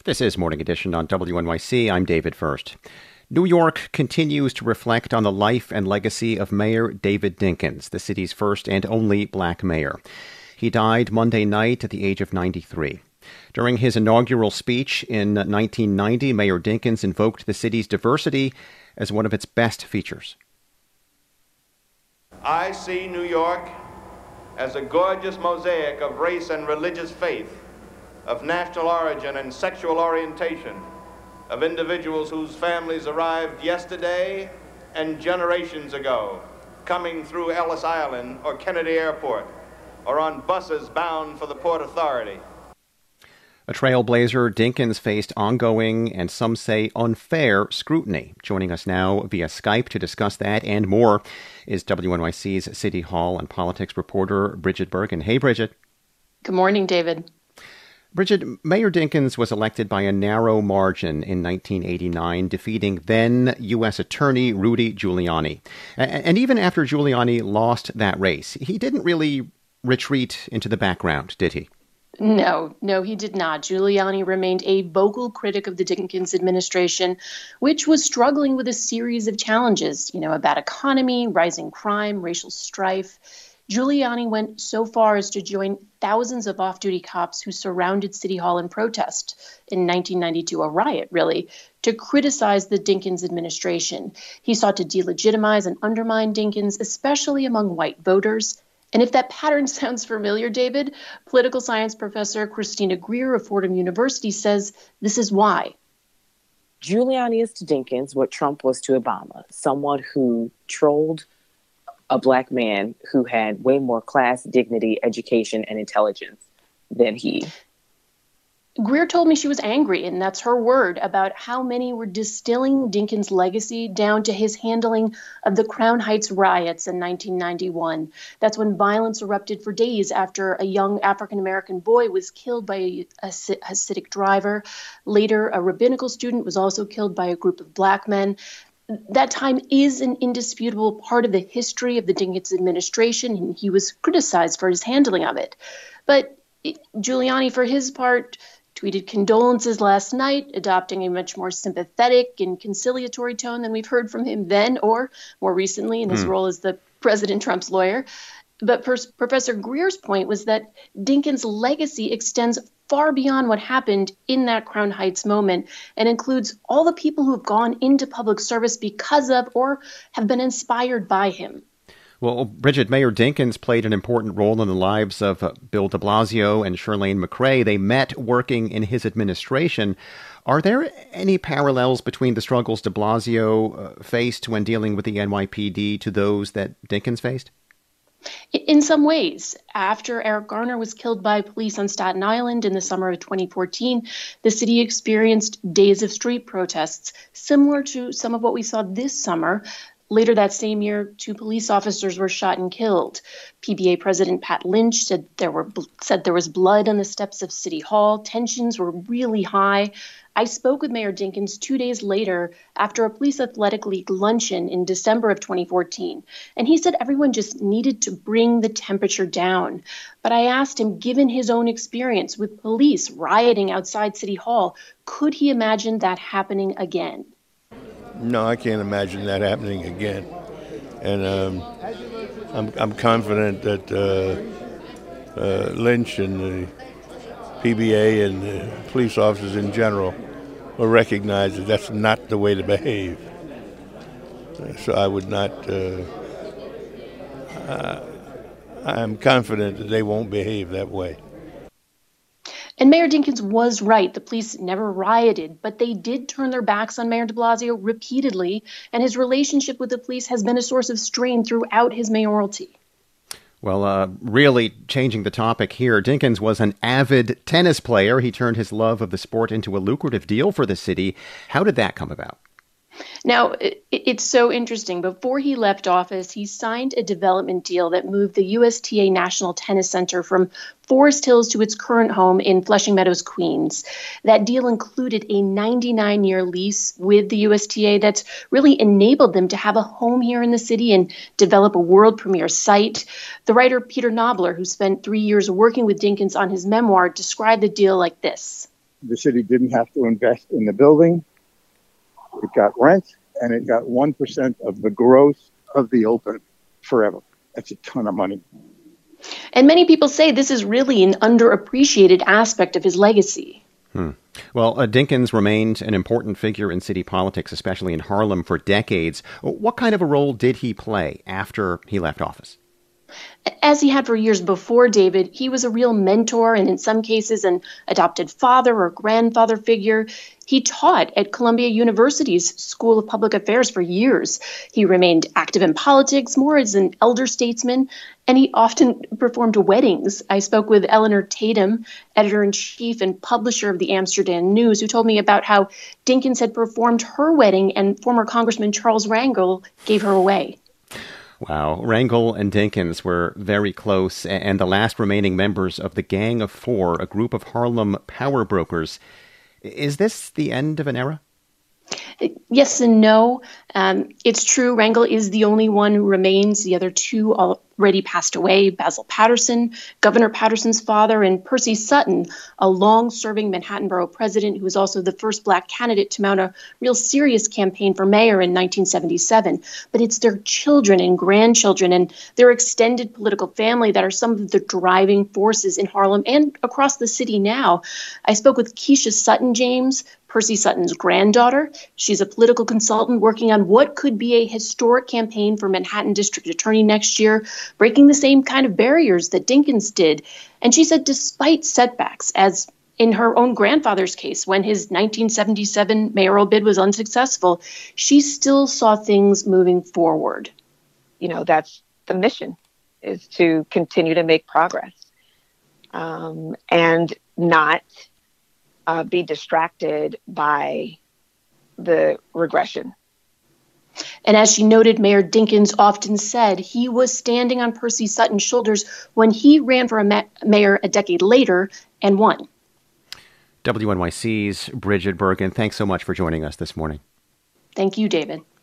This is Morning Edition on WNYC. I'm David First. New York continues to reflect on the life and legacy of Mayor David Dinkins, the city's first and only black mayor. He died Monday night at the age of 93. During his inaugural speech in 1990, Mayor Dinkins invoked the city's diversity as one of its best features. I see New York as a gorgeous mosaic of race and religious faith, of national origin and sexual orientation, of individuals whose families arrived yesterday and generations ago, coming through Ellis Island or Kennedy Airport, or on buses bound for the Port Authority. A trailblazer, Dinkins faced ongoing and some say unfair scrutiny. Joining us now via Skype to discuss that and more is WNYC's City Hall and Politics reporter Bridget Bergen. Hey, Bridget. Good morning, David. Bridget, Mayor Dinkins was elected by a narrow margin in 1989, defeating then U.S. Attorney Rudy Giuliani. And even after Giuliani lost that race, he didn't really retreat into the background, did he? No, he did not. Giuliani remained a vocal critic of the Dinkins administration, which was struggling with a series of challenges, a bad economy, rising crime, racial strife. Giuliani went so far as to join thousands of off-duty cops who surrounded City Hall in protest in 1992, a riot, really, to criticize the Dinkins administration. He sought to delegitimize and undermine Dinkins, especially among white voters. And if that pattern sounds familiar, David, political science professor Christina Greer of Fordham University says this is why. Giuliani is to Dinkins what Trump was to Obama, someone who trolled a black man who had way more class, dignity, education, and intelligence than he. Greer told me she was angry, and that's her word, about how many were distilling Dinkins' legacy down to his handling of the Crown Heights riots in 1991. That's when violence erupted for days after a young African-American boy was killed by a Hasidic driver. Later, a rabbinical student was also killed by a group of black men. That time is an indisputable part of the history of the Dinkins administration, and he was criticized for his handling of it. But Giuliani, for his part, tweeted condolences last night, adopting a much more sympathetic and conciliatory tone than we've heard from him then or more recently in his role as the President Trump's lawyer. But Professor Greer's point was that Dinkins' legacy extends far beyond what happened in that Crown Heights moment and includes all the people who have gone into public service because of or have been inspired by him. Well, Bridget, Mayor Dinkins played an important role in the lives of Bill de Blasio and Chirlane McCray. They met working in his administration. Are there any parallels between the struggles de Blasio faced when dealing with the NYPD to those that Dinkins faced? In some ways. After Eric Garner was killed by police on Staten Island in the summer of 2014, the city experienced days of street protests, similar to some of what we saw this summer. Later that same year, 2 police officers were shot and killed. PBA President Pat Lynch said there was blood on the steps of City Hall. Tensions were really high. I spoke with Mayor Dinkins 2 days later after a police athletic league luncheon in December of 2014. And he said everyone just needed to bring the temperature down. But I asked him, given his own experience with police rioting outside City Hall, could he imagine that happening again? No, I can't imagine that happening again. And I'm confident that Lynch and the PBA and the police officers in general will recognize that that's not the way to behave. So I would not, I'm confident that they won't behave that way. And Mayor Dinkins was right. The police never rioted, but they did turn their backs on Mayor de Blasio repeatedly, and his relationship with the police has been a source of strain throughout his mayoralty. Well, really changing the topic here, Dinkins was an avid tennis player. He turned his love of the sport into a lucrative deal for the city. How did that come about? Now, it's so interesting. Before he left office, he signed a development deal that moved the USTA National Tennis Center from Forest Hills to its current home in Flushing Meadows, Queens. That deal included a 99-year lease with the USTA that's really enabled them to have a home here in the city and develop a world premiere site. The writer Peter Knobler, who spent 3 years working with Dinkins on his memoir, described the deal like this. the city didn't have to invest in the building. It got rent, and it got 1% of the gross of the open forever. That's a ton of money. And many people say this is really an underappreciated aspect of his legacy. Well, Dinkins remained an important figure in city politics, especially in Harlem, for decades. What kind of a role did he play after he left office? As he had for years before David, he was a real mentor and in some cases an adopted father or grandfather figure. He taught at Columbia University's School of Public Affairs for years. He remained active in politics, more as an elder statesman, and he often performed weddings. I spoke with Eleanor Tatum, editor-in-chief and publisher of the Amsterdam News, who told me about how Dinkins had performed her wedding and former Congressman Charles Rangel gave her away. Wow. Rangel and Dinkins were very close, and the last remaining members of the Gang of Four, a group of Harlem power brokers. Is this the end of an era? Yes and no. It's true. Rangel is the only one who remains. The other two already passed away. Basil Patterson, Governor Patterson's father, and Percy Sutton, a long-serving Manhattan Borough president who was also the first Black candidate to mount a real serious campaign for mayor in 1977. But it's their children and grandchildren and their extended political family that are some of the driving forces in Harlem and across the city now. I spoke with Keisha Sutton James, Percy Sutton's granddaughter. She's a political consultant working on what could be a historic campaign for Manhattan District Attorney next year, breaking the same kind of barriers that Dinkins did. And she said despite setbacks, as in her own grandfather's case, when his 1977 mayoral bid was unsuccessful, she still saw things moving forward. You know, that's the mission, is to continue to make progress and not be distracted by the regression. And as she noted, Mayor Dinkins often said he was standing on Percy Sutton's shoulders when he ran for mayor a decade later and won. WNYC's Bridget Bergen, thanks so much for joining us this morning. Thank you, David.